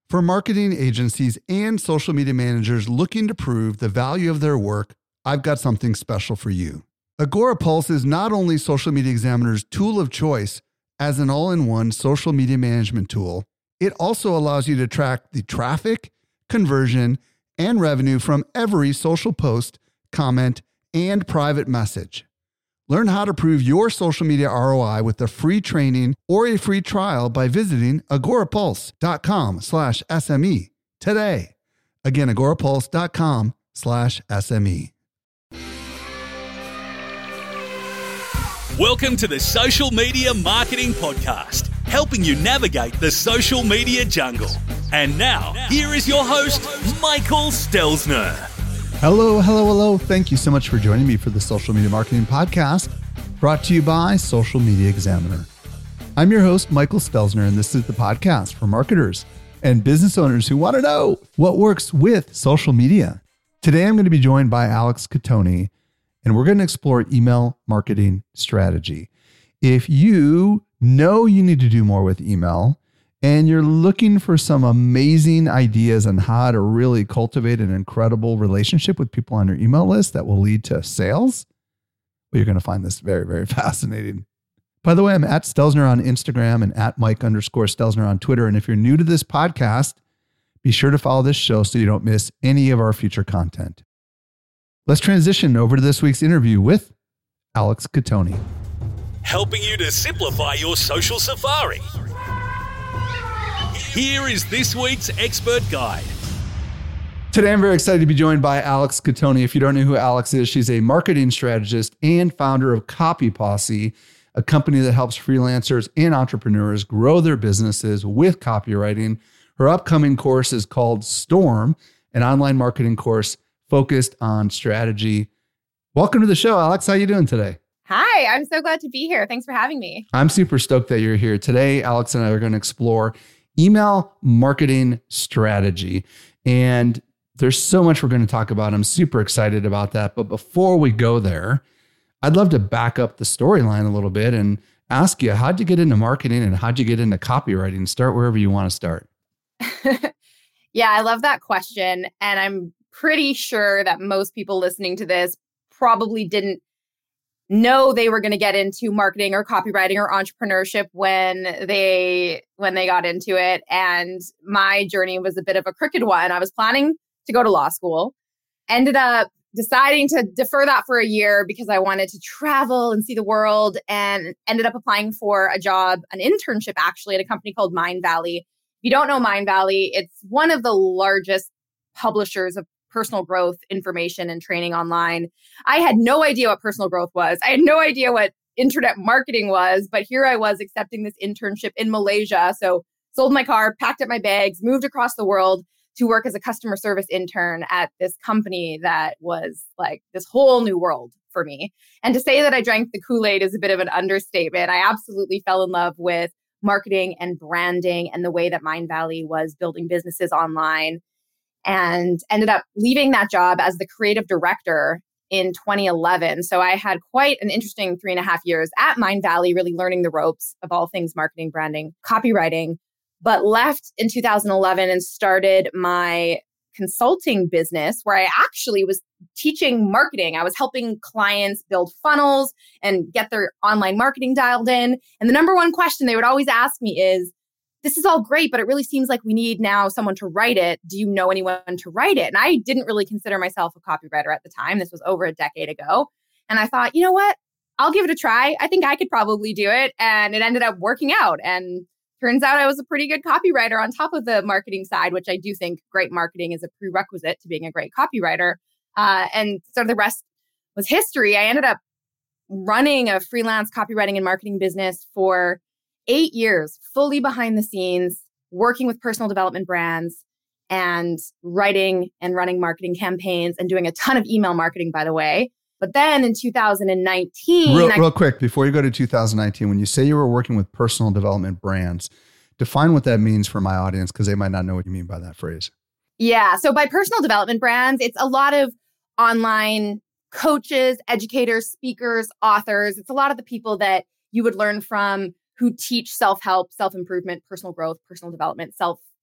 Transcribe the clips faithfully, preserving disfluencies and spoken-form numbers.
For marketing agencies and social media managers looking to prove the value of their work, I've got something special for you. Agorapulse is not only Social Media Examiner's tool of choice as an all-in-one social media management tool, it also allows you to track the traffic, conversion, and revenue from every social post, comment, and private message. Learn how to prove your social media R O I with a free training or a free trial by visiting agorapulse.com slash SME today. Again, agorapulse.com slash SME. Welcome to the Social Media Marketing Podcast, helping you navigate the social media jungle. And now, here is your host, Michael Stelzner. Hello, hello, hello. Thank you so much for joining me for the Social Media Marketing Podcast, brought to you by Social Media Examiner. I'm your host, Michael Stelzner, and this is the podcast for marketers and business owners who want to know what works with social media. Today, I'm going to be joined by Alex Catoni, and we're going to explore email marketing strategy. If you know you need to do more with email, and you're looking for some amazing ideas on how to really cultivate an incredible relationship with people on your email list that will lead to sales, well, you're going to find this very, very fascinating. By the way, I'm at Stelzner on Instagram and at Mike underscore Stelzner on Twitter. And if you're new to this podcast, be sure to follow this show so you don't miss any of our future content. Let's transition over to this week's interview with Alex Catoni. Helping you to simplify your social safari. Here is this week's expert guide. Today, I'm very excited to be joined by Alex Catoni. If you don't know who Alex is, she's a marketing strategist and founder of Copy Posse, a company that helps freelancers and entrepreneurs grow their businesses with copywriting. Her upcoming course is called Storm, an online marketing course focused on strategy. Welcome to the show, Alex. How are you doing today? Hi, I'm so glad to be here. Thanks for having me. I'm super stoked that you're here. Today, Alex and I are going to explore email marketing strategy. And there's so much we're going to talk about. I'm super excited about that. But before we go there, I'd love to back up the storyline a little bit and ask you, how'd you get into marketing and how'd you get into copywriting? Start wherever you want to start. Yeah, I love that question. And I'm pretty sure that most people listening to this probably didn't know they were going to get into marketing or copywriting or entrepreneurship when they when they got into it. And my journey was a bit of a crooked one. I was planning to go to law school, ended up deciding to defer that for a year because I wanted to travel and see the world, and ended up applying for a job, an internship actually, at a company called Mindvalley. If you don't know Mindvalley, it's one of the largest publishers of personal growth information and training online. I had no idea what personal growth was. I had no idea what internet marketing was, but here I was accepting this internship in Malaysia. So sold my car, packed up my bags, moved across the world to work as a customer service intern at this company that was like this whole new world for me. And to say that I drank the Kool-Aid is a bit of an understatement. I absolutely fell in love with marketing and branding and the way that Mindvalley was building businesses online, and ended up leaving that job as the creative director in twenty eleven. So I had quite an interesting three and a half years at Mindvalley, really learning the ropes of all things marketing, branding, copywriting, but left in two thousand eleven and started my consulting business where I actually was teaching marketing. I was helping clients build funnels and get their online marketing dialed in. And the number one question they would always ask me is, this is all great, but it really seems like we need now someone to write it. Do you know anyone to write it? And I didn't really consider myself a copywriter at the time. This was over a decade ago. And I thought, you know what? I'll give it a try. I think I could probably do it. And it ended up working out. And turns out I was a pretty good copywriter on top of the marketing side, which I do think great marketing is a prerequisite to being a great copywriter. Uh, and so the rest was history. I ended up running a freelance copywriting and marketing business for eight years, fully behind the scenes, working with personal development brands and writing and running marketing campaigns and doing a ton of email marketing, by the way. But then in two thousand nineteen... Real, I, real quick, before you go to two thousand nineteen, when you say you were working with personal development brands, define what that means for my audience, because they might not know what you mean by that phrase. Yeah. So by personal development brands, it's a lot of online coaches, educators, speakers, authors. It's a lot of the people that you would learn from who teach self-help, self-improvement, personal growth, personal development, self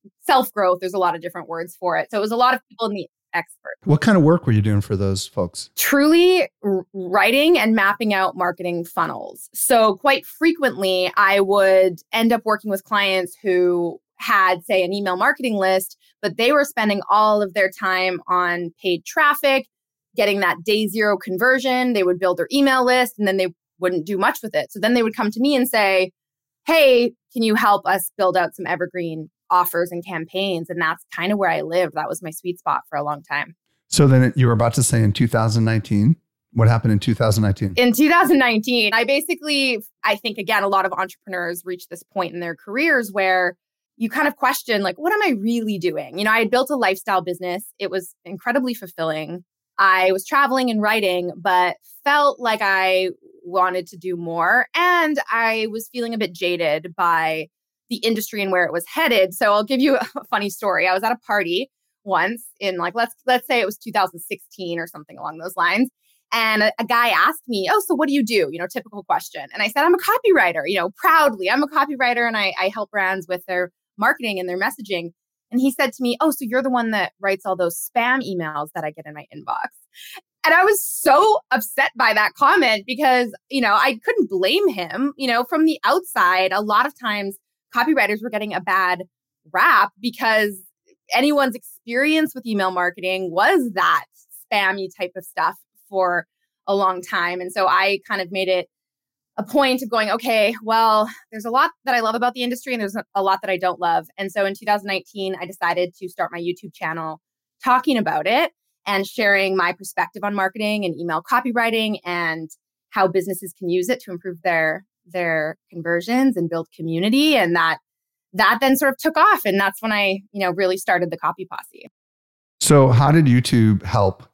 self-growth. There's a lot of different words for it. So it was a lot of people in the expert. What kind of work were you doing for those folks? Truly r- writing and mapping out marketing funnels. So quite frequently, I would end up working with clients who had, say, an email marketing list, but they were spending all of their time on paid traffic, getting that day zero conversion. They would build their email list and then they wouldn't do much with it. So then they would come to me and say, hey, can you help us build out some evergreen offers and campaigns? And that's kind of where I lived. That was my sweet spot for a long time. So then you were about to say in two thousand nineteen, what happened in two thousand nineteen? In two thousand nineteen, I basically, I think, again, a lot of entrepreneurs reach this point in their careers where you kind of question, like, what am I really doing? You know, I had built a lifestyle business. It was incredibly fulfilling. I was traveling and writing, but felt like I wanted to do more. And I was feeling a bit jaded by the industry and where it was headed. So I'll give you a funny story. I was at a party once in like, let's let's say it was two thousand sixteen or something along those lines. And a, a guy asked me, oh, so what do you do? You know, typical question. And I said, I'm a copywriter, you know, proudly. I'm a copywriter and I, I help brands with their marketing and their messaging. And he said to me, oh, so you're the one that writes all those spam emails that I get in my inbox. And I was so upset by that comment because, you know, I couldn't blame him. You know, from the outside, a lot of times copywriters were getting a bad rap because anyone's experience with email marketing was that spammy type of stuff for a long time. And so I kind of made it a point of going, okay, well, there's a lot that I love about the industry and there's a lot that I don't love. And so in two thousand nineteen, I decided to start my YouTube channel talking about it and sharing my perspective on marketing and email copywriting and how businesses can use it to improve their their conversions and build community. And that that then sort of took off. And that's when I, you know, really started the Copy Posse. So how did YouTube help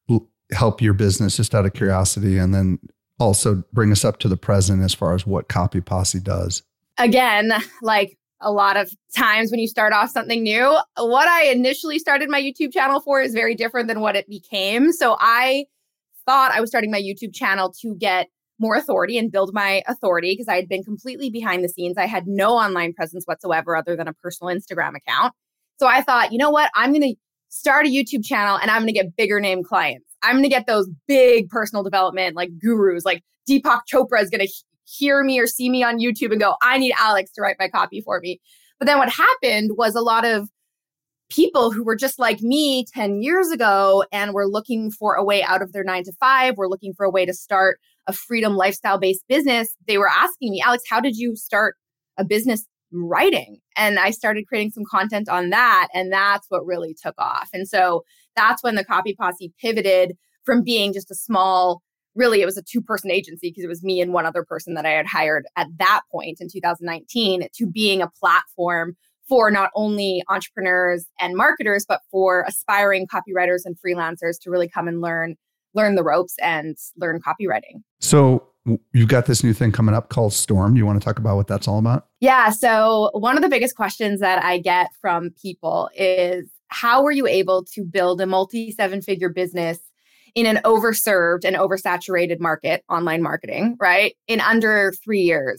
help your business, just out of curiosity, and then also bring us up to the present as far as what Copy Posse does? Again, like a lot of times when you start off something new, what I initially started my YouTube channel for is very different than what it became. So I thought I was starting my YouTube channel to get more authority and build my authority because I had been completely behind the scenes. I had no online presence whatsoever other than a personal Instagram account. So I thought, you know what? I'm going to start a YouTube channel and I'm going to get bigger name clients. I'm going to get those big personal development like gurus, like Deepak Chopra is going to he- hear me or see me on YouTube and go, I need Alex to write my copy for me. But then what happened was a lot of people who were just like me ten years ago and were looking for a way out of their nine to five, were looking for a way to start a freedom lifestyle-based business. They were asking me, Alex, how did you start a business writing? And I started creating some content on that. And that's what really took off. And so that's when the Copy Posse pivoted from being just a small, really, it was a two-person agency because it was me and one other person that I had hired at that point in two thousand nineteen, to being a platform for not only entrepreneurs and marketers, but for aspiring copywriters and freelancers to really come and learn, learn the ropes and learn copywriting. So you've got this new thing coming up called Storm. Do you want to talk about what that's all about? Yeah. So one of the biggest questions that I get from people is, how were you able to build a multi seven figure business in an overserved and oversaturated market, online marketing, right, in under three years?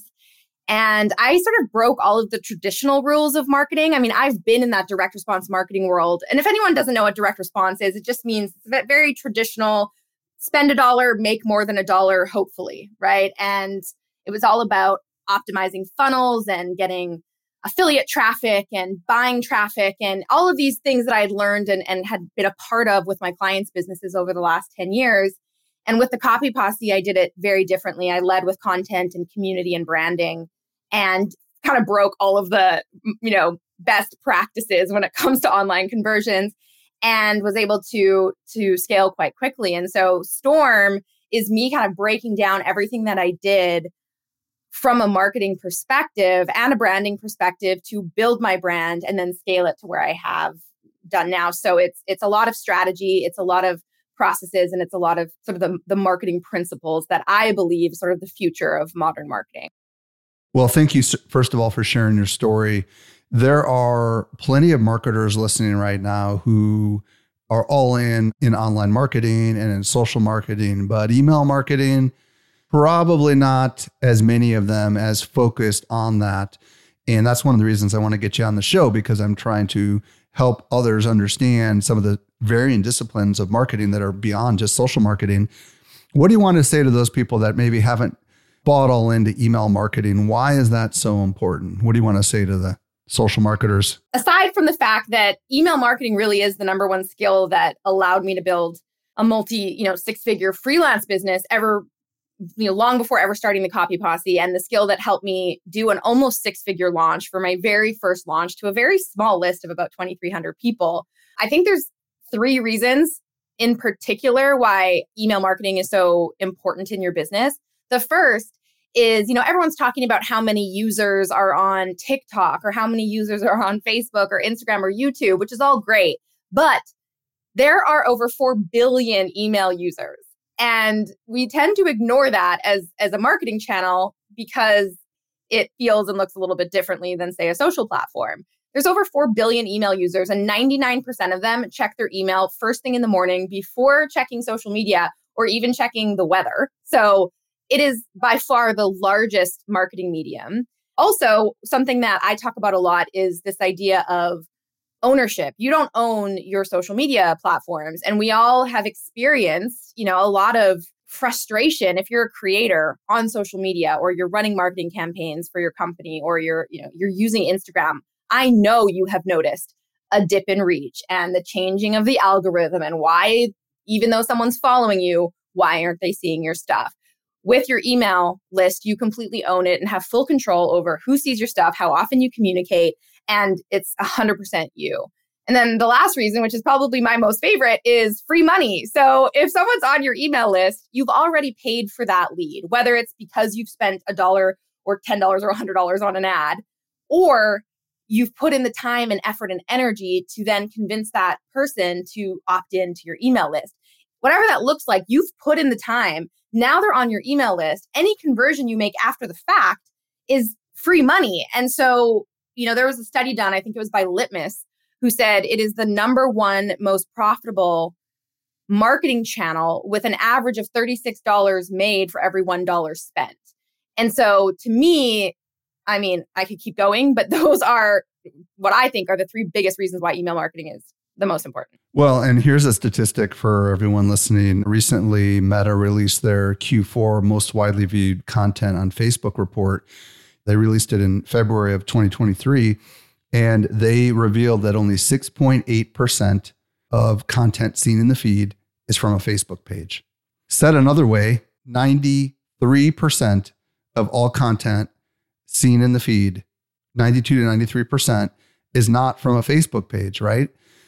And I sort of broke all of the traditional rules of marketing. I mean, I've been in that direct response marketing world. And if anyone doesn't know what direct response is, it just means it's very traditional, spend a dollar, make more than a dollar, hopefully, right? And it was all about optimizing funnels and getting affiliate traffic and buying traffic and all of these things that I had learned and, and had been a part of with my clients' businesses over the last ten years. And with the Copy Posse, I did it very differently. I led with content and community and branding and kind of broke all of the, you know, best practices when it comes to online conversions and was able to, to scale quite quickly. And so Storm is me kind of breaking down everything that I did from a marketing perspective and a branding perspective to build my brand and then scale it to where I have done now. So it's it's a lot of strategy, it's a lot of processes, and it's a lot of sort of the, the marketing principles that I believe sort of the future of modern marketing. Well, thank you, first of all, for sharing your story. There are plenty of marketers listening right now who are all in in online marketing and in social marketing, but email marketing, probably not as many of them as focused on that. And that's one of the reasons I want to get you on the show, because I'm trying to help others understand some of the varying disciplines of marketing that are beyond just social marketing. What do you want to say to those people that maybe haven't bought all into email marketing? Why is that so important? What do you want to say to the social marketers? Aside from the fact that email marketing really is the number one skill that allowed me to build a multi, you know, six-figure freelance business ever, you know, long before ever starting the Copy Posse, and the skill that helped me do an almost six-figure launch for my very first launch to a very small list of about twenty-three hundred people. I think there's three reasons in particular why email marketing is so important in your business. The first is, you know, everyone's talking about how many users are on TikTok or how many users are on Facebook or Instagram or YouTube, which is all great. But there are over four billion email users. And we tend to ignore that as, as a marketing channel because it feels and looks a little bit differently than, say, a social platform. There's over four billion email users, and ninety-nine percent of them check their email first thing in the morning before checking social media or even checking the weather. So it is by far the largest marketing medium. Also, something that I talk about a lot is this idea of ownership. You don't own your social media platforms. And we all have experienced, you know, a lot of frustration if you're a creator on social media, or you're running marketing campaigns for your company, or you're, you know, you're using Instagram. I know you have noticed a dip in reach and the changing of the algorithm, and why, even though someone's following you, why aren't they seeing your stuff? With your email list, you completely own it and have full control over who sees your stuff, how often you communicate, and it's one hundred percent you. And then the last reason, which is probably my most favorite, is free money. So if someone's on your email list, you've already paid for that lead, whether it's because you've spent a dollar or ten dollars or one hundred dollars on an ad, or you've put in the time and effort and energy to then convince that person to opt in to your email list. Whatever that looks like, you've put in the time. Now they're on your email list. Any conversion you make after the fact is free money. And so, you know, there was a study done, I think it was by Litmus, who said it is the number one most profitable marketing channel with an average of thirty-six dollars made for every one dollar spent. And so to me, I mean, I could keep going, but those are what I think are the three biggest reasons why email marketing is the most important. Well, and here's a statistic for everyone listening. Recently, Meta released their Q four most widely viewed content on Facebook report. They released it in February of twenty twenty-three, and they revealed that only six point eight percent of content seen in the feed is from a Facebook page. Said another way, ninety-three percent of all content seen in the feed, ninety-two to ninety-three percent, is not from a Facebook page, right?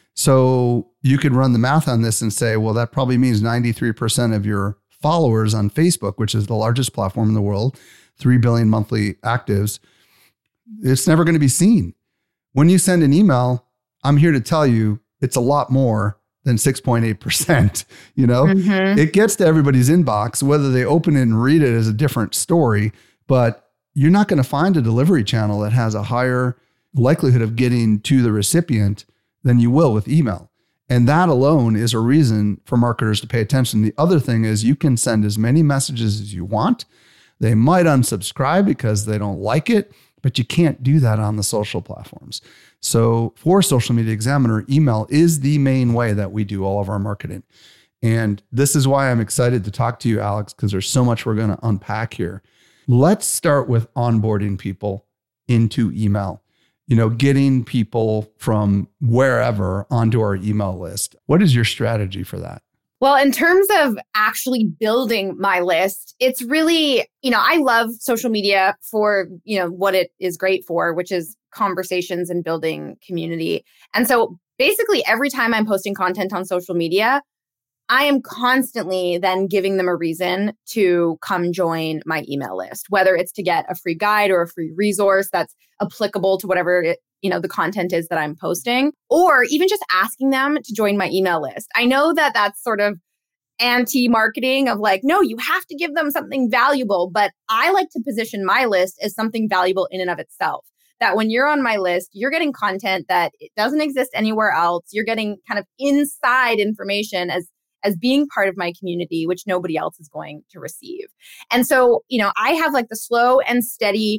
So you could run the math on this and say, well, that probably means ninety-three percent of your followers on Facebook, which is the largest platform in the world, three billion monthly actives, it's never going to be seen. When you send an email, I'm here to tell you it's a lot more than six point eight percent. You know, mm-hmm. It gets to everybody's inbox. Whether they open it and read it is a different story, but you're not going to find a delivery channel that has a higher likelihood of getting to the recipient than you will with email. And that alone is a reason for marketers to pay attention. The other thing is you can send as many messages as you want. They might unsubscribe because they don't like it, but you can't do that on the social platforms. So for Social Media Examiner, email is the main way that we do all of our marketing. And this is why I'm excited to talk to you, Alex, because there's so much we're going to unpack here. Let's start with onboarding people into email. You know, getting people from wherever onto our email list. What is your strategy for that? Well, in terms of actually building my list, it's really, you know, I love social media for, you know, what it is great for, which is conversations and building community. And so basically every time I'm posting content on social media, I am constantly then giving them a reason to come join my email list, whether it's to get a free guide or a free resource that's applicable to whatever it, you know, the content is that I'm posting, or even just asking them to join my email list. I know that that's sort of anti-marketing of like, no, you have to give them something valuable, but I like to position my list as something valuable in and of itself. That when you're on my list, you're getting content that it doesn't exist anywhere else. You're getting kind of inside information as as being part of my community, which nobody else is going to receive. And so, you know, I have like the slow and steady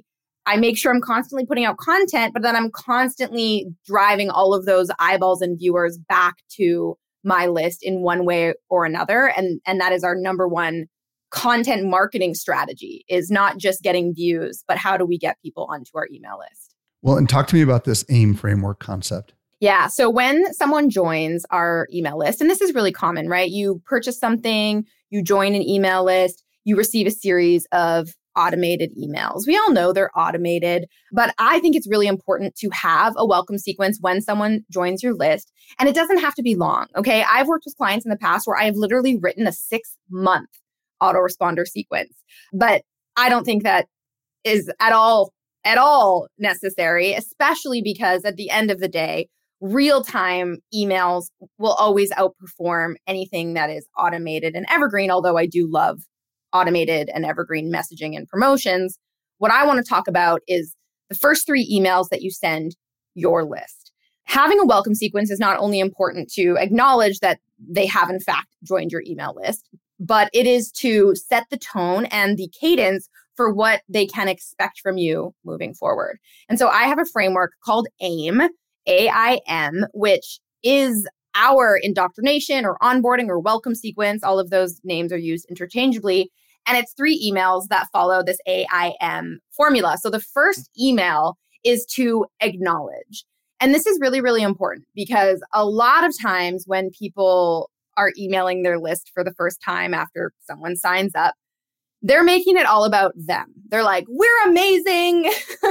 I make sure I'm constantly putting out content, but then I'm constantly driving all of those eyeballs and viewers back to my list in one way or another. And, and that is our number one content marketing strategy, is not just getting views, but how do we get people onto our email list? Well, and talk to me about this AIM framework concept. Yeah. So when someone joins our email list, and this is really common, right? You purchase something, you join an email list, you receive a series of automated emails. We all know they're automated, but I think it's really important to have a welcome sequence when someone joins your list. And it doesn't have to be long. Okay. I've worked with clients in the past where I have literally written a six month autoresponder sequence, but I don't think that is at all, at all necessary, especially because at the end of the day, real-time emails will always outperform anything that is automated and evergreen, although I do love automated and evergreen messaging and promotions. What I want to talk about is the first three emails that you send your list. Having a welcome sequence is not only important to acknowledge that they have in fact joined your email list, but it is to set the tone and the cadence for what they can expect from you moving forward. And so I have a framework called AIM, A I M, which is our indoctrination or onboarding or welcome sequence. All of those names are used interchangeably. And it's three emails that follow this A I M formula. So the first email is to acknowledge. And this is really, really important because a lot of times when people are emailing their list for the first time after someone signs up, they're making it all about them. They're like, we're amazing.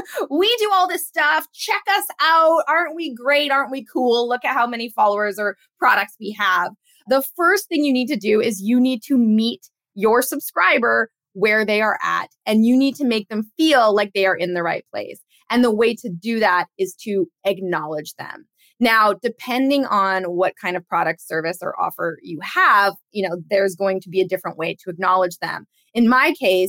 We do all this stuff. Check us out. Aren't we great? Aren't we cool? Look at how many followers or products we have. The first thing you need to do is you need to meet your subscriber where they are at, and you need to make them feel like they are in the right place. And the way to do that is to acknowledge them. Now, depending on what kind of product, service, or offer you have, you know, there's going to be a different way to acknowledge them. In my case,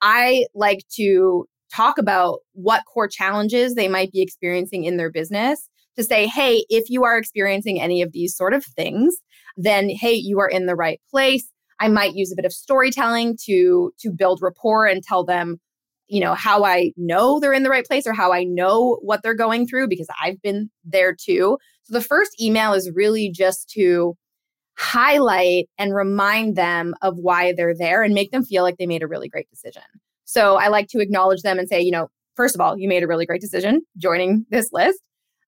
I like to talk about what core challenges they might be experiencing in their business to say, hey, if you are experiencing any of these sort of things, then, hey, you are in the right place. I might use a bit of storytelling to, to build rapport and tell them, you know, how I know they're in the right place or how I know what they're going through because I've been there too. So the first email is really just to highlight and remind them of why they're there and make them feel like they made a really great decision. So I like to acknowledge them and say, you know, first of all, you made a really great decision joining this list.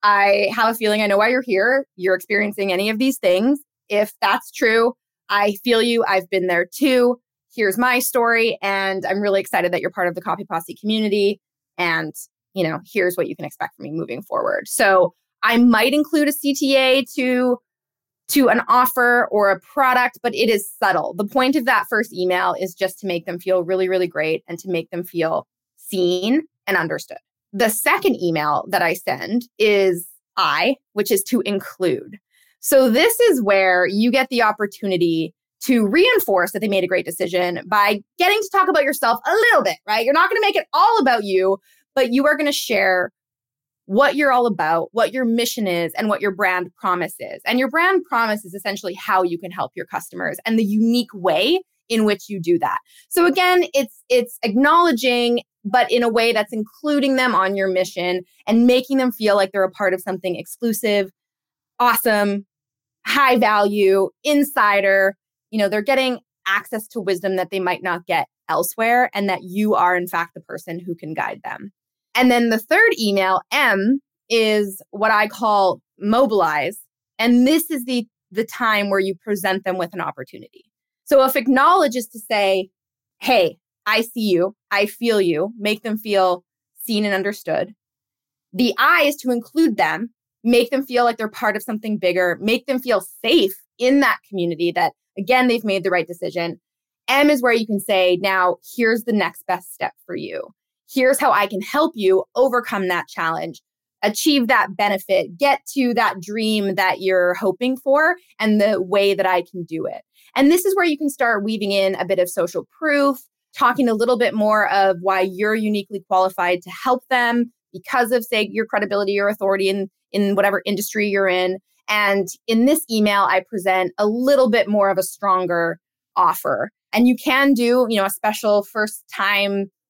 I have a feeling I know why you're here. You're experiencing any of these things. If that's true, I feel you. I've been there too. Here's my story. And I'm really excited that you're part of the Copy Posse community. And, you know, here's what you can expect from me moving forward. So I might include a C T A to, to an offer or a product, but it is subtle. The point of that first email is just to make them feel really, really great and to make them feel seen and understood. The second email that I send is I, which is to include. So this is where you get the opportunity to reinforce that they made a great decision by getting to talk about yourself a little bit, right? You're not going to make it all about you, but you are going to share what you're all about, what your mission is, and what your brand promise is. And your brand promise is essentially how you can help your customers and the unique way in which you do that. So again, it's it's acknowledging, but in a way that's including them on your mission and making them feel like they're a part of something exclusive, awesome, high value, insider. You know, they're getting access to wisdom that they might not get elsewhere, and that you are, in fact, the person who can guide them. And then the third email, M, is what I call mobilize. And this is the, the time where you present them with an opportunity. So if acknowledge is to say, hey, I see you, I feel you, make them feel seen and understood. The I is to include them, make them feel like they're part of something bigger, make them feel safe in that community that, again, they've made the right decision. M is where you can say, now, here's the next best step for you. Here's how I can help you overcome that challenge, achieve that benefit, get to that dream that you're hoping for, and the way that I can do it. And this is where you can start weaving in a bit of social proof, talking a little bit more of why you're uniquely qualified to help them because of, say, your credibility or authority in, in whatever industry you're in. And in this email, I present a little bit more of a stronger offer. And you can do, you know, a special first time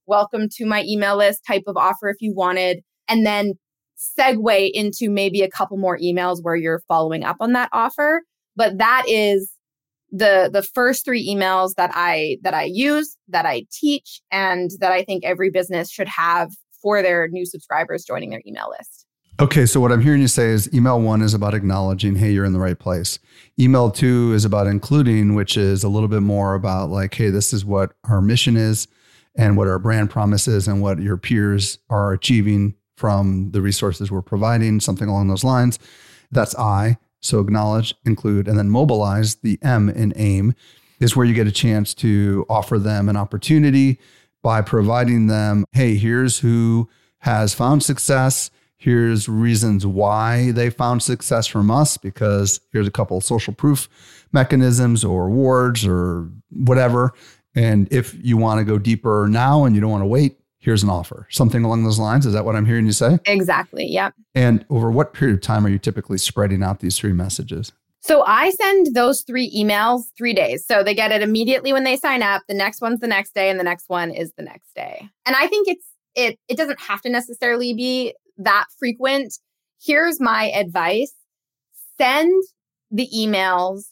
welcome to my email list type of offer if you wanted, and then segue into maybe a couple more emails where you're following up on that offer. But that is the the first three emails that I that I use, that I teach, and that I think every business should have for their new subscribers joining their email list. Okay, so what I'm hearing you say is email one is about acknowledging, hey, you're in the right place. Email two is about including, which is a little bit more about like, hey, this is what our mission is and what our brand promise is and what your peers are achieving from the resources we're providing, something along those lines. That's I. So acknowledge, include, and then mobilize. The M in AIM is where you get a chance to offer them an opportunity by providing them, hey, here's who has found success. Here's reasons why they found success from us, because here's a couple of social proof mechanisms or awards or whatever. And if you want to go deeper now and you don't want to wait, here's an offer. Something along those lines. Is that what I'm hearing you say? Exactly. Yep. And over what period of time are you typically spreading out these three messages? So I send those three emails three days. So they get it immediately when they sign up. The next one's the next day, and the next one is the next day. And I think it's it it doesn't have to necessarily be that frequent. Here's my advice. Send the emails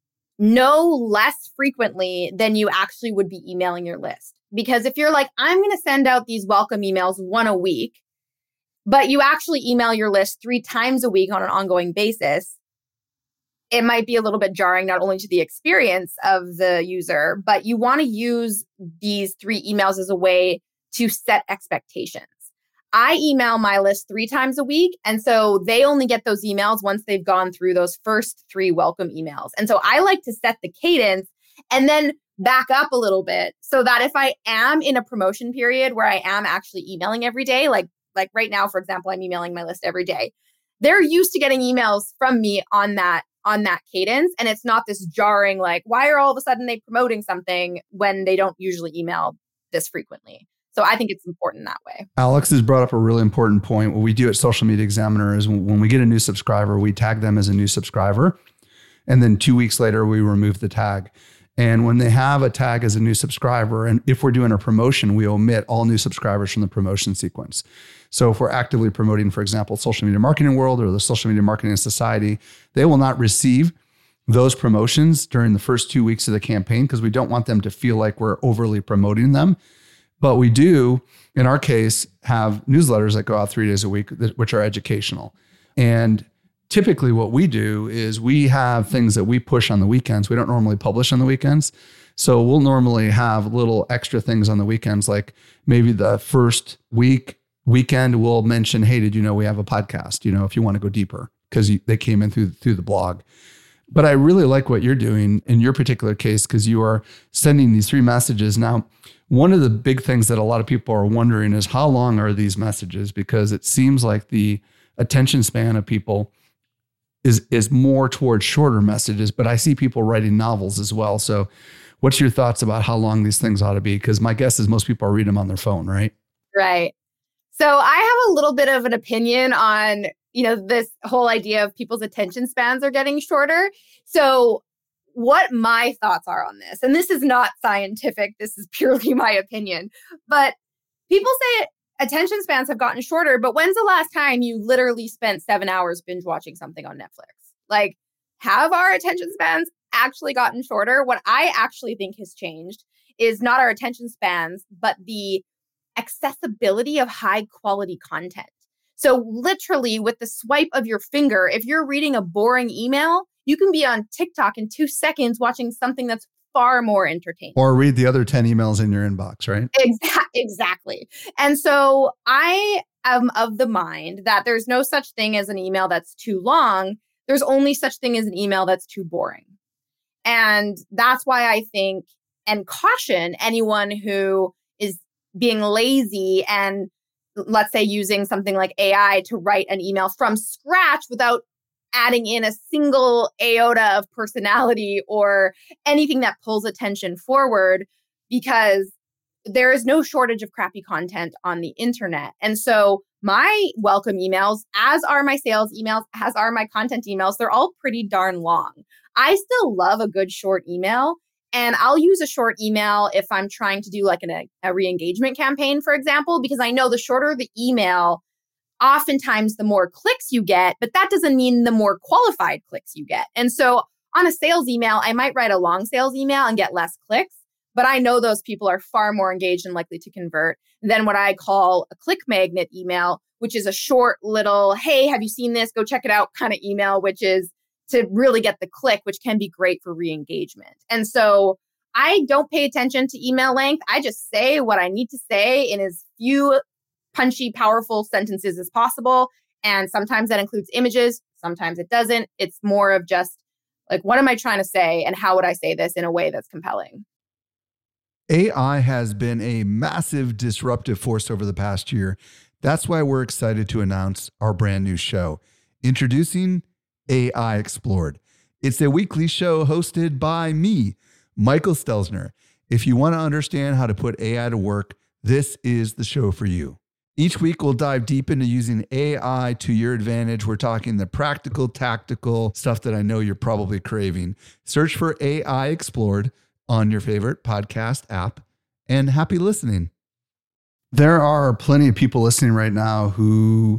no less frequently than you actually would be emailing your list. Because if you're like, I'm going to send out these welcome emails one a week, but you actually email your list three times a week on an ongoing basis, it might be a little bit jarring, not only to the experience of the user, but you want to use these three emails as a way to set expectations. I email my list three times a week. And so they only get those emails once they've gone through those first three welcome emails. And so I like to set the cadence and then back up a little bit so that if I am in a promotion period where I am actually emailing every day, like, like right now, for example, I'm emailing my list every day. They're used to getting emails from me on that, on that cadence. And it's not this jarring, like, why are all of a sudden they promoting something when they don't usually email this frequently? So I think it's important that way. Alex has brought up a really important point. What we do at Social Media Examiner is when we get a new subscriber, we tag them as a new subscriber. And then two weeks later, we remove the tag. And when they have a tag as a new subscriber, and if we're doing a promotion, we omit all new subscribers from the promotion sequence. So if we're actively promoting, for example, Social Media Marketing World or the Social Media Marketing Society, they will not receive those promotions during the first two weeks of the campaign because we don't want them to feel like we're overly promoting them. But we do, in our case, have newsletters that go out three days a week, which are educational. And typically what we do is we have things that we push on the weekends. We don't normally publish on the weekends. So we'll normally have little extra things on the weekends, like maybe the first week, weekend, we'll mention, hey, did you know we have a podcast? You know, if you want to go deeper, because they came in through, through the blog. But I really like what you're doing in your particular case, because you are sending these three messages. Now, one of the big things that a lot of people are wondering is how long are these messages? Because it seems like the attention span of people is is more towards shorter messages, but I see people writing novels as well. So what's your thoughts about how long these things ought to be? Because my guess is most people are reading them on their phone, right? Right. So I have a little bit of an opinion on, you know, this whole idea of people's attention spans are getting shorter. So what my thoughts are on this, and this is not scientific, this is purely my opinion, but people say attention spans have gotten shorter, but when's the last time you literally spent seven hours binge watching something on Netflix? Like, have our attention spans actually gotten shorter? What I actually think has changed is not our attention spans, but the accessibility of high quality content. So literally with the swipe of your finger, if you're reading a boring email, you can be on TikTok in two seconds watching something that's far more entertaining. Or read the other ten emails in your inbox, right? Exa- exactly. And so I am of the mind that there's no such thing as an email that's too long. There's only such thing as an email that's too boring. And that's why I think and caution anyone who is being lazy and, let's say, using something like A I to write an email from scratch without adding in a single iota of personality or anything that pulls attention forward, because there is no shortage of crappy content on the internet. And so my welcome emails, as are my sales emails, as are my content emails, they're all pretty darn long. I still love a good short email. And I'll use a short email if I'm trying to do like an, a, a re-engagement campaign, for example, because I know the shorter the email, oftentimes the more clicks you get, but that doesn't mean the more qualified clicks you get. And so on a sales email, I might write a long sales email and get less clicks, but I know those people are far more engaged and likely to convert than what I call a click magnet email, which is a short little, hey, have you seen this? Go check it out kind of email, which is to really get the click, which can be great for re-engagement. And so I don't pay attention to email length. I just say what I need to say in as few punchy, powerful sentences as possible. And sometimes that includes images. Sometimes it doesn't. It's more of just like, what am I trying to say? And how would I say this in a way that's compelling? A I has been a massive disruptive force over the past year. That's why we're excited to announce our brand new show, introducing A I Explored. It's a weekly show hosted by me, Michael Stelzner. If you want to understand how to put A I to work, this is the show for you. Each week, we'll dive deep into using A I to your advantage. We're talking the practical, tactical stuff that I know you're probably craving. Search for A I Explored on your favorite podcast app, and happy listening. There are plenty of people listening right now who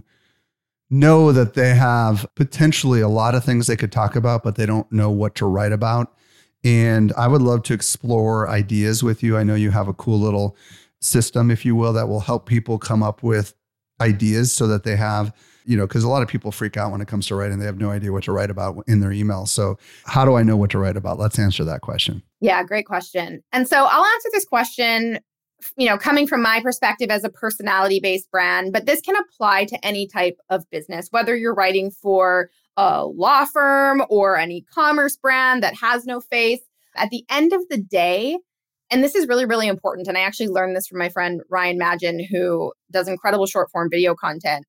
know that they have potentially a lot of things they could talk about, but they don't know what to write about. And I would love to explore ideas with you. I know you have a cool little system, if you will, that will help people come up with ideas so that they have, you know, because a lot of people freak out when it comes to writing. They have no idea what to write about in their email. So how do I know what to write about? Let's answer that question. Yeah, great question. And so I'll answer this question, you know, coming from my perspective as a personality-based brand, but this can apply to any type of business, whether you're writing for a law firm or an e-commerce brand that has no face. At the end of the day, and this is really, really important, and I actually learned this from my friend Ryan Magin, who does incredible short form video content,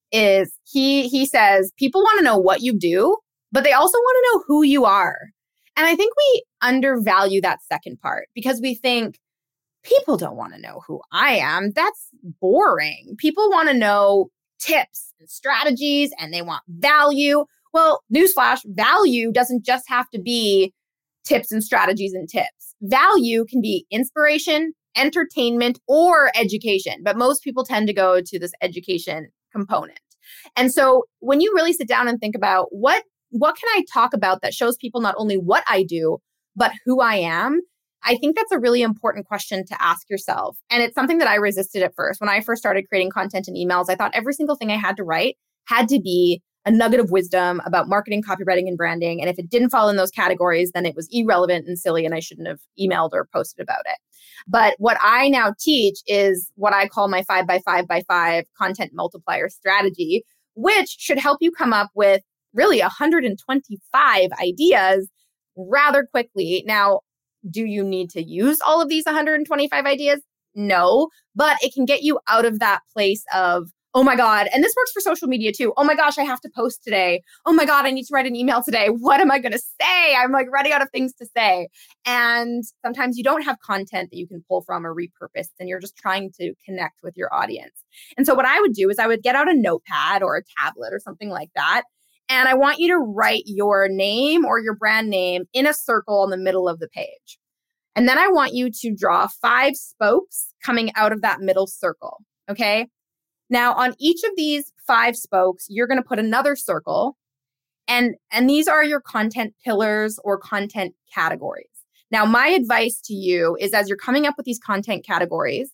is he he says, people want to know what you do, but they also want to know who you are. And I think we undervalue that second part because we think people don't want to know who I am. That's boring. People want to know tips and strategies, and they want value. Well, newsflash, value doesn't just have to be tips and strategies and tips. Value can be inspiration, entertainment, or education. But most people tend to go to this education component. And so when you really sit down and think about what, what can I talk about that shows people not only what I do, but who I am, I think that's a really important question to ask yourself. And it's something that I resisted at first. When I first started creating content and emails, I thought every single thing I had to write had to be a nugget of wisdom about marketing, copywriting, and branding. And if it didn't fall in those categories, then it was irrelevant and silly, and I shouldn't have emailed or posted about it. But what I now teach is what I call my five by five by five content multiplier strategy, which should help you come up with really one hundred twenty-five ideas rather quickly. Now, do you need to use all of these one hundred twenty-five ideas? No, but it can get you out of that place of, oh my God, and this works for social media too. Oh my gosh, I have to post today. Oh my God, I need to write an email today. What am I going to say? I'm like running out of things to say. And sometimes you don't have content that you can pull from or repurpose, and you're just trying to connect with your audience. And so what I would do is I would get out a notepad or a tablet or something like that. And I want you to write your name or your brand name in a circle in the middle of the page. And then I want you to draw five spokes coming out of that middle circle. Okay. Now, on each of these five spokes, you're going to put another circle. And, and these are your content pillars or content categories. Now, my advice to you is as you're coming up with these content categories,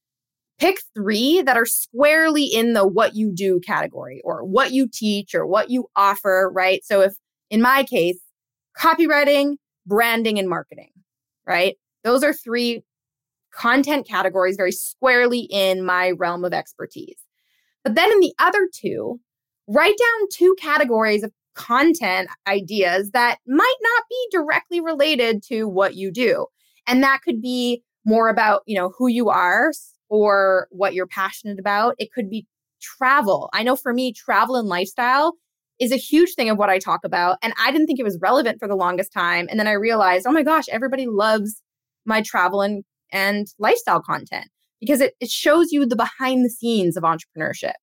pick three that are squarely in the what you do category or what you teach or what you offer, right? So if, in my case, copywriting, branding, and marketing, right? Those are three content categories very squarely in my realm of expertise. But then in the other two, write down two categories of content ideas that might not be directly related to what you do. And that could be more about, you know, who you are or what you're passionate about. It could be travel. I know for me, travel and lifestyle is a huge thing of what I talk about. And I didn't think it was relevant for the longest time. And then I realized, oh my gosh, everybody loves my travel and, and lifestyle content because it, it shows you the behind the scenes of entrepreneurship.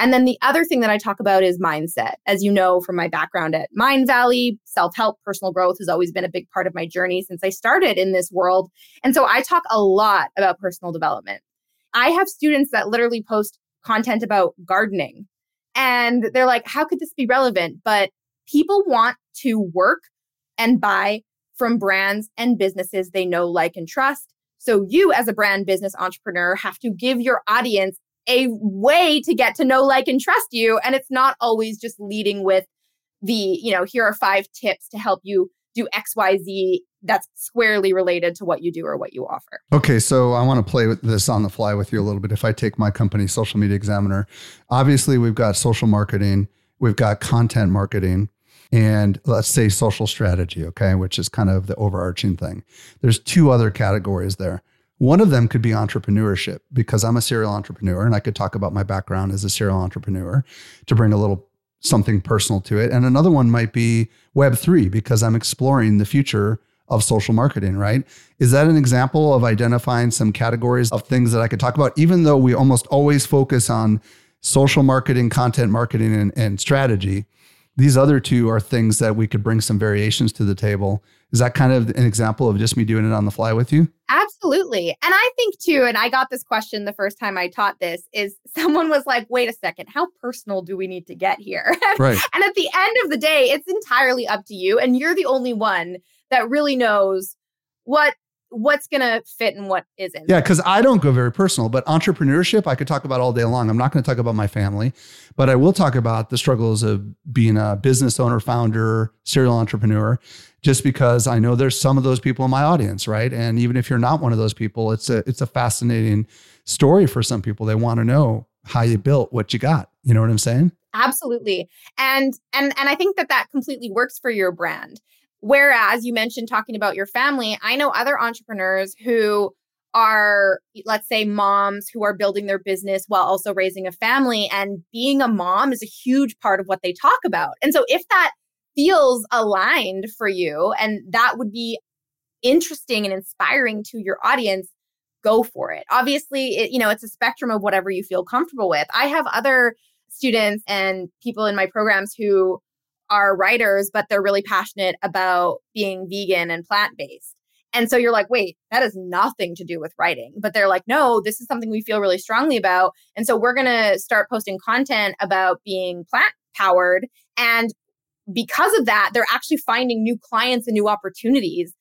And then the other thing that I talk about is mindset. As you know, from my background at Mindvalley, self-help, personal growth has always been a big part of my journey since I started in this world. And so I talk a lot about personal development. I have students that literally post content about gardening. And they're like, how could this be relevant? But people want to work and buy from brands and businesses they know, like, and trust. So you as a brand business entrepreneur have to give your audience a way to get to know, like, and trust you. And it's not always just leading with the, you know, here are five tips to help you do X, Y, Z that's squarely related to what you do or what you offer. Okay, so I want to play with this on the fly with you a little bit. If I take my company, Social Media Examiner, obviously we've got social marketing, we've got content marketing, and let's say social strategy, okay, which is kind of the overarching thing. There's two other categories there. One of them could be entrepreneurship, because I'm a serial entrepreneur and I could talk about my background as a serial entrepreneur to bring a little something personal to it. And another one might be Web three, because I'm exploring the future of social marketing, right? Is that an example of identifying some categories of things that I could talk about, even though we almost always focus on social marketing, content marketing, and, and strategy? These other two are things that we could bring some variations to the table. Is that kind of an example of just me doing it on the fly with you? Absolutely. And I think too, and I got this question the first time I taught this, is someone was like, wait a second, how personal do we need to get here? Right. And at the end of the day, it's entirely up to you. And you're the only one that really knows what what's going to fit and what isn't. Yeah, because I don't go very personal, but entrepreneurship, I could talk about all day long. I'm not going to talk about my family, but I will talk about the struggles of being a business owner, founder, serial entrepreneur, just because I know there's some of those people in my audience, right? And even if you're not one of those people, it's a it's a fascinating story for some people. They want to know how you built what you got. You know what I'm saying? Absolutely. And and and I think that that completely works for your brand. Whereas you mentioned talking about your family, I know other entrepreneurs who are, let's say, moms who are building their business while also raising a family. And being a mom is a huge part of what they talk about. And so if that feels aligned for you and that would be interesting and inspiring to your audience, go for it. Obviously, it, you know, it's a spectrum of whatever you feel comfortable with. I have other students and people in my programs who are writers, but they're really passionate about being vegan and plant-based. And so you're like, wait, that has nothing to do with writing. But they're like, no, this is something we feel really strongly about. And so we're going to start posting content about being plant-powered. And because of that, they're actually finding new clients and new opportunities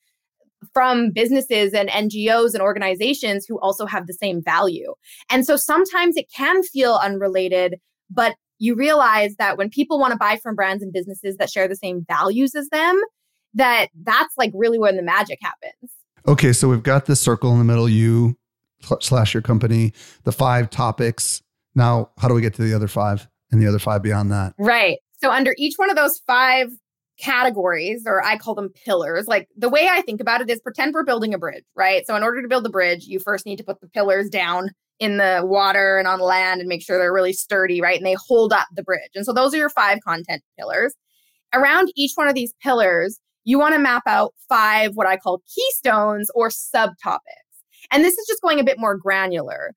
from businesses and N G Os and organizations who also have the same value. And so sometimes it can feel unrelated, but you realize that when people want to buy from brands and businesses that share the same values as them, that that's like really when the magic happens. Okay, so we've got this circle in the middle, you slash your company, the five topics. Now, how do we get to the other five and the other five beyond that? Right. So under each one of those five categories, or I call them pillars, like the way I think about it is pretend we're building a bridge, right? So in order to build the bridge, you first need to put the pillars down in the water and on land and make sure they're really sturdy, right? And they hold up the bridge. And so those are your five content pillars. Around each one of these pillars, you want to map out five what I call keystones or subtopics. And this is just going a bit more granular.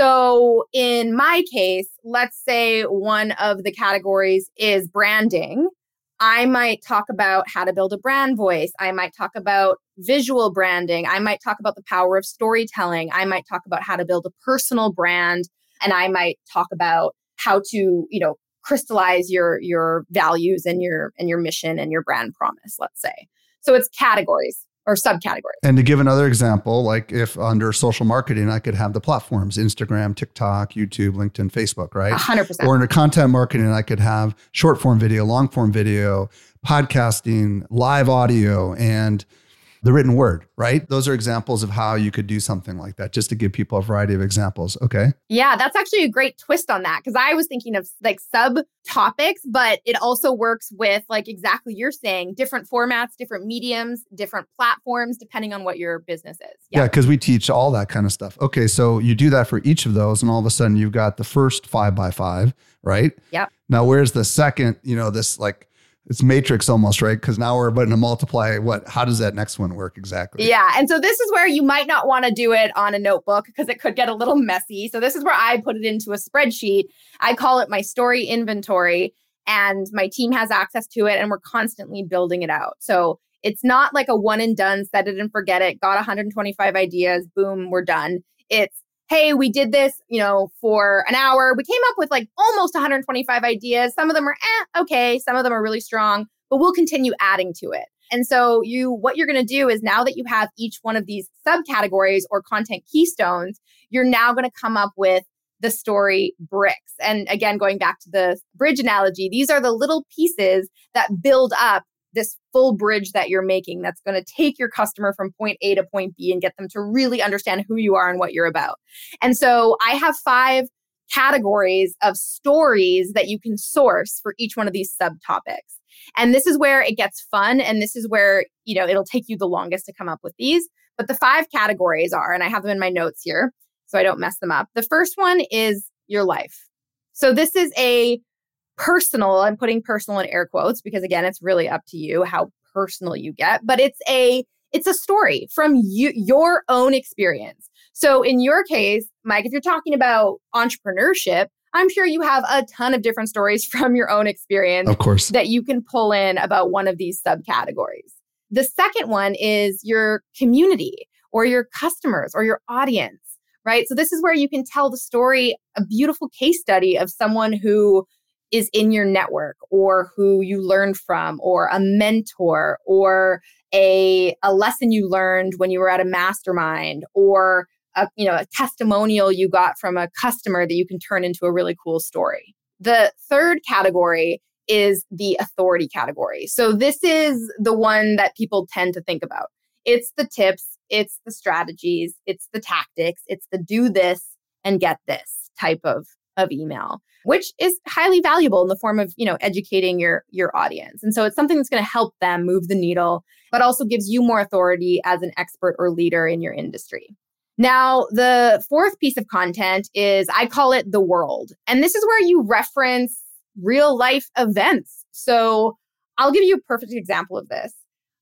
So in my case, let's say one of the categories is branding. I might talk about how to build a brand voice. I might talk about visual branding. I might talk about the power of storytelling. I might talk about how to build a personal brand. And I might talk about how to, you know, crystallize your your values and your and your mission and your brand promise, let's say. So it's categories or subcategories. And to give another example, like if under social marketing, I could have the platforms, Instagram, TikTok, YouTube, LinkedIn, Facebook, right? one hundred percent. Or under content marketing, I could have short form video, long form video, podcasting, live audio, and the written word, right? Those are examples of how you could do something like that, just to give people a variety of examples. Okay. Yeah, that's actually a great twist on that, because I was thinking of like subtopics, but it also works with, like exactly you're saying, different formats, different mediums, different platforms, depending on what your business is. Yeah, because we teach all that kind of stuff. Okay, so you do that for each of those, and all of a sudden you've got the first five by five, right? Yep. Now, where's the second, you know, this like It's Matrix almost, right? Because now we're about to multiply what? How does that next one work exactly? Yeah. And so this is where you might not want to do it on a notebook because it could get a little messy. So this is where I put it into a spreadsheet. I call it my story inventory, and my team has access to it, and we're constantly building it out. So it's not like a one and done, set it and forget it, got one hundred twenty-five ideas, boom, we're done. It's, hey, we did this, you know, for an hour. We came up with like almost one hundred twenty-five ideas. Some of them are eh, okay. Some of them are really strong, but we'll continue adding to it. And so you, what you're going to do is now that you have each one of these subcategories or content keystones, you're now going to come up with the story bricks. And again, going back to the bridge analogy, these are the little pieces that build up this full bridge that you're making that's going to take your customer from point A to point B and get them to really understand who you are and what you're about. And so I have five categories of stories that you can source for each one of these subtopics. And this is where it gets fun. And this is where, you know, it'll take you the longest to come up with these. But the five categories are, and I have them in my notes here so I don't mess them up. The first one is your life. So this is a personal, I'm putting personal in air quotes because again, it's really up to you how personal you get, but it's a it's a story from you, your own experience. So in your case, Mike, if you're talking about entrepreneurship, I'm sure you have a ton of different stories from your own experience, of course, that you can pull in about one of these subcategories. The second one is your community or your customers or your audience, right? So this is where you can tell the story, a beautiful case study of someone who is in your network or who you learned from or a mentor or a, a lesson you learned when you were at a mastermind or a, you know, a testimonial you got from a customer that you can turn into a really cool story. The third category is the authority category. So this is the one that people tend to think about. It's the tips, it's the strategies, it's the tactics, it's the do this and get this type of, of email, which is highly valuable in the form of, you know, educating your, your audience. And so it's something that's going to help them move the needle, but also gives you more authority as an expert or leader in your industry. Now, the fourth piece of content is, I call it the world. And this is where you reference real life events. So I'll give you a perfect example of this.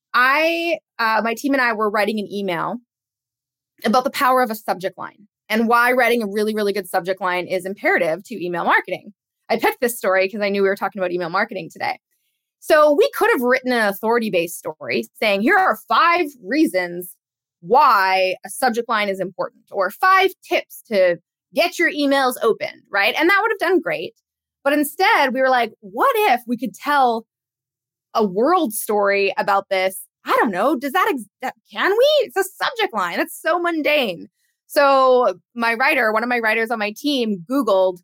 I, uh, my team and I were writing an email about the power of a subject line and why writing a really, really good subject line is imperative to email marketing. I picked this story because I knew we were talking about email marketing today. So we could have written an authority-based story saying, here are five reasons why a subject line is important, or five tips to get your emails opened, right? And that would have done great. But instead, we were like, what if we could tell a world story about this? I don't know. Does that, ex- that can we? It's a subject line. That's so mundane. So my writer, one of my writers on my team, Googled,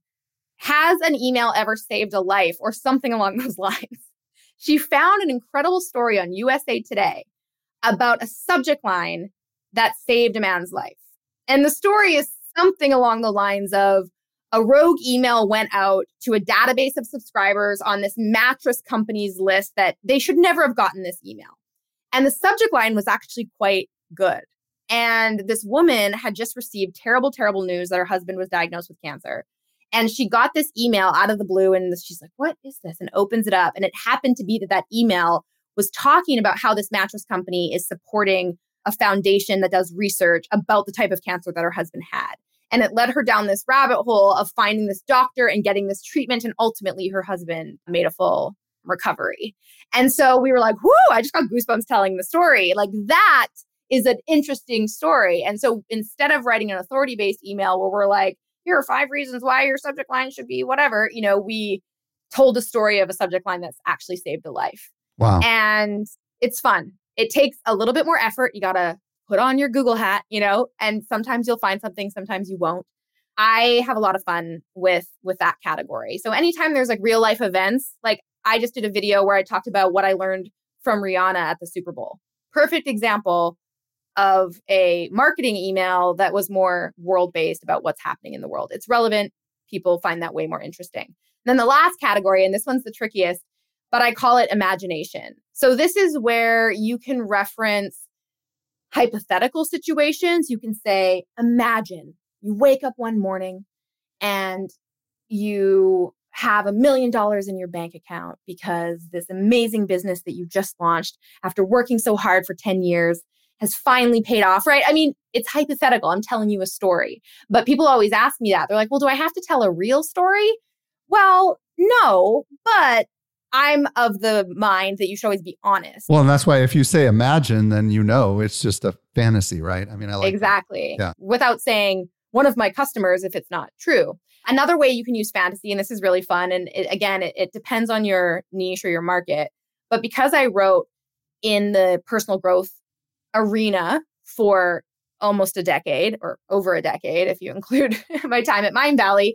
has an email ever saved a life or something along those lines? She found an incredible story on U S A Today about a subject line that saved a man's life. And the story is something along the lines of, a rogue email went out to a database of subscribers on this mattress company's list that they should never have gotten this email. And the subject line was actually quite good. And this woman had just received terrible, terrible news that her husband was diagnosed with cancer. And she got this email out of the blue and she's like, what is this? And opens it up. And it happened to be that that email was talking about how this mattress company is supporting a foundation that does research about the type of cancer that her husband had. And it led her down this rabbit hole of finding this doctor and getting this treatment. And ultimately, her husband made a full recovery. And so we were like, whoo, I just got goosebumps telling the story. Like, that is an interesting story. And so instead of writing an authority-based email where we're like, here are five reasons why your subject line should be whatever, you know, we told a story of a subject line that's actually saved a life. Wow. And it's fun. It takes a little bit more effort. You got to put on your Google hat, you know, and sometimes you'll find something, sometimes you won't. I have a lot of fun with, with that category. So anytime there's like real life events, like I just did a video where I talked about what I learned from Rihanna at the Super Bowl. Perfect example of a marketing email that was more world-based about what's happening in the world. It's relevant. People find that way more interesting. And then the last category, and this one's the trickiest, but I call it imagination. So this is where you can reference hypothetical situations. You can say, imagine you wake up one morning and you have a million dollars in your bank account because this amazing business that you just launched after working so hard for ten years has finally paid off, right? I mean, it's hypothetical. I'm telling you a story. But people always ask me that. They're like, well, do I have to tell a real story? Well, no, but I'm of the mind that you should always be honest. Well, and that's why if you say imagine, then you know it's just a fantasy, right? I mean, I like Exactly. that. Yeah. Without saying one of my customers if it's not true. Another way you can use fantasy, and this is really fun, and it, again, it, it depends on your niche or your market. But because I wrote in the personal growth arena for almost a decade or over a decade, if you include my time at Mindvalley,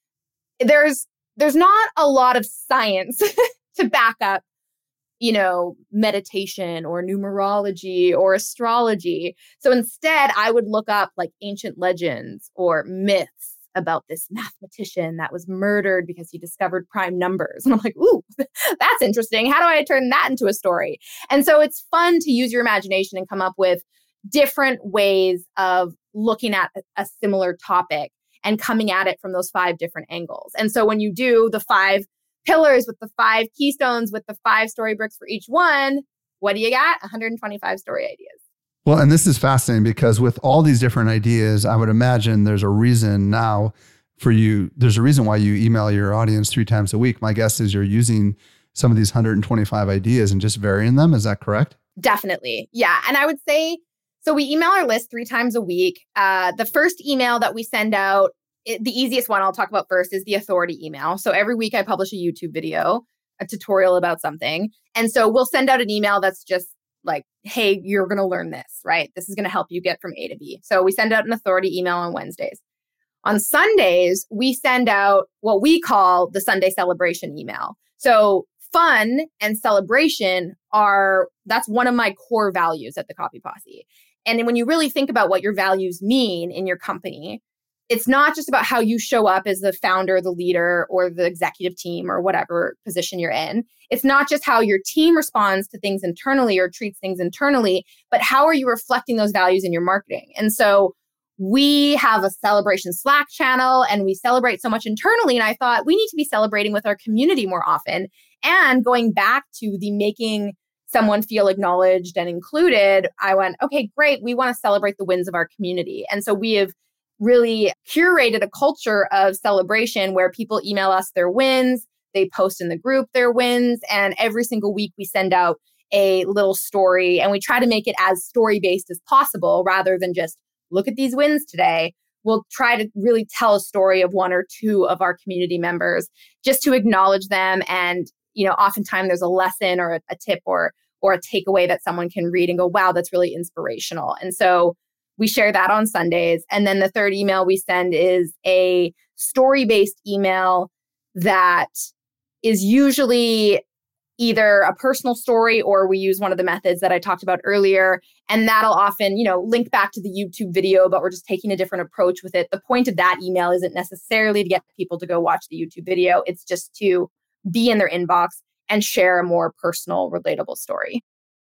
there's there's not a lot of science to back up, you know, meditation or numerology or astrology. So instead, I would look up like ancient legends or myths about this mathematician that was murdered because he discovered prime numbers. And I'm like, ooh, that's interesting. How do I turn that into a story? And so it's fun to use your imagination and come up with different ways of looking at a, a similar topic and coming at it from those five different angles. And so when you do the five pillars with the five keystones with the five story bricks for each one, what do you got? one hundred twenty-five story ideas. Well, and this is fascinating because with all these different ideas, I would imagine there's a reason now for you. There's a reason why you email your audience three times a week. My guess is you're using some of these one hundred twenty-five ideas and just varying them. Is that correct? Definitely. Yeah. And I would say, so we email our list three times a week. Uh, the first email that we send out, it, the easiest one I'll talk about first is the authority email. So every week I publish a YouTube video, a tutorial about something. And so we'll send out an email that's just like, hey, you're going to learn this, right? This is going to help you get from A to B. So we send out an authority email on Wednesdays. On Sundays, we send out what we call the Sunday celebration email. So fun and celebration are, that's one of my core values at the Copy Posse. And when you really think about what your values mean in your company, it's not just about how you show up as the founder, the leader, or the executive team, or whatever position you're in. It's not just how your team responds to things internally or treats things internally, but how are you reflecting those values in your marketing? And so we have a celebration Slack channel and we celebrate so much internally. And I thought we need to be celebrating with our community more often. And going back to the making someone feel acknowledged and included, I went, okay, great. We want to celebrate the wins of our community. And so we have really curated a culture of celebration where people email us their wins, they post in the group their wins, and every single week we send out a little story and we try to make it as story-based as possible rather than just look at these wins today. We'll try to really tell a story of one or two of our community members just to acknowledge them. And, you know, oftentimes there's a lesson or a, a tip or or a takeaway that someone can read and go, wow, that's really inspirational. And so we share that on Sundays. And then the third email we send is a story-based email that is usually either a personal story or we use one of the methods that I talked about earlier. And that'll often, you know, link back to the YouTube video, but we're just taking a different approach with it. The point of that email isn't necessarily to get people to go watch the YouTube video. It's just to be in their inbox and share a more personal, relatable story.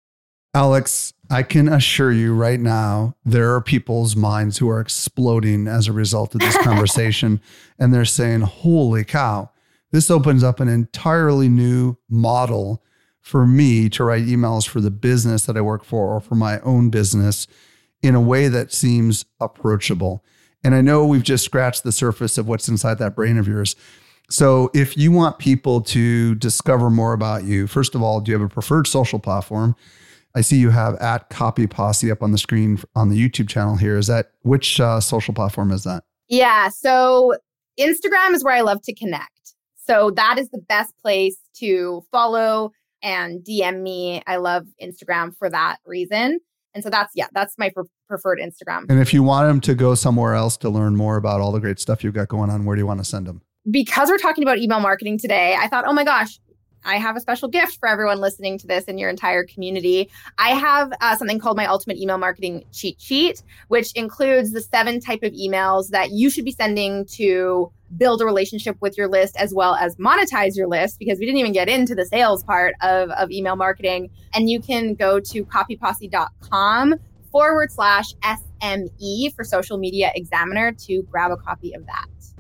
Alex, I can assure you right now, there are people's minds who are exploding as a result of this conversation. And they're saying, holy cow, this opens up an entirely new model for me to write emails for the business that I work for or for my own business in a way that seems approachable. And I know we've just scratched the surface of what's inside that brain of yours. So if you want people to discover more about you, first of all, do you have a preferred social platform? I see you have at Copy Posse up on the screen on the YouTube channel here. Is that, which uh, social platform is that? Yeah. So Instagram is where I love to connect. So that is the best place to follow and D M me. I love Instagram for that reason. And so that's, yeah, that's my pre- preferred Instagram. And if you want them to go somewhere else to learn more about all the great stuff you've got going on, where do you want to send them? Because we're talking about email marketing today, I thought, oh my gosh, I have a special gift for everyone listening to this in your entire community. I have uh, something called my Ultimate Email Marketing Cheat Sheet, which includes the seven type of emails that you should be sending to build a relationship with your list as well as monetize your list, because we didn't even get into the sales part of, of email marketing. And you can go to copyposse.com forward slash SME for Social Media Examiner to grab a copy of that.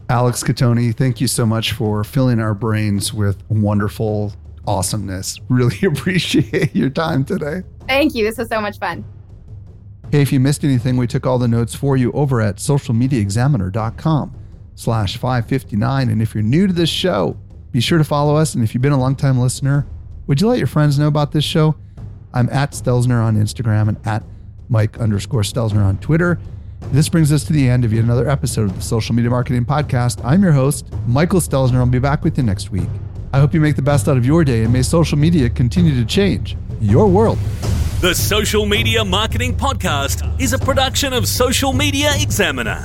Alex Catoni, thank you so much for filling our brains with wonderful awesomeness. Really appreciate your time today. Thank you. This was so much fun. Hey, if you missed anything, we took all the notes for you over at socialmediaexaminer.com slash 559. And if you're new to this show, be sure to follow us. And if you've been a longtime listener, would you let your friends know about this show? I'm at Stelzner on Instagram and at Mike underscore Stelzner on Twitter. This brings us to the end of yet another episode of the Social Media Marketing Podcast. I'm your host, Michael Stelzner. I'll be back with you next week. I hope you make the best out of your day, and may social media continue to change your world. The Social Media Marketing Podcast is a production of Social Media Examiner.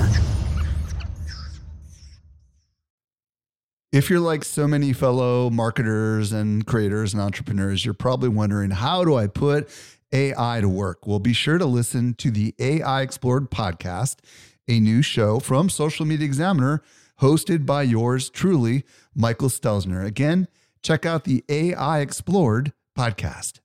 If you're like so many fellow marketers and creators and entrepreneurs, you're probably wondering, how do I put A I to work? Well, be sure to listen to the A I Explored podcast, a new show from Social Media Examiner, hosted by yours truly, Michael Stelzner. Again, check out the A I Explored podcast.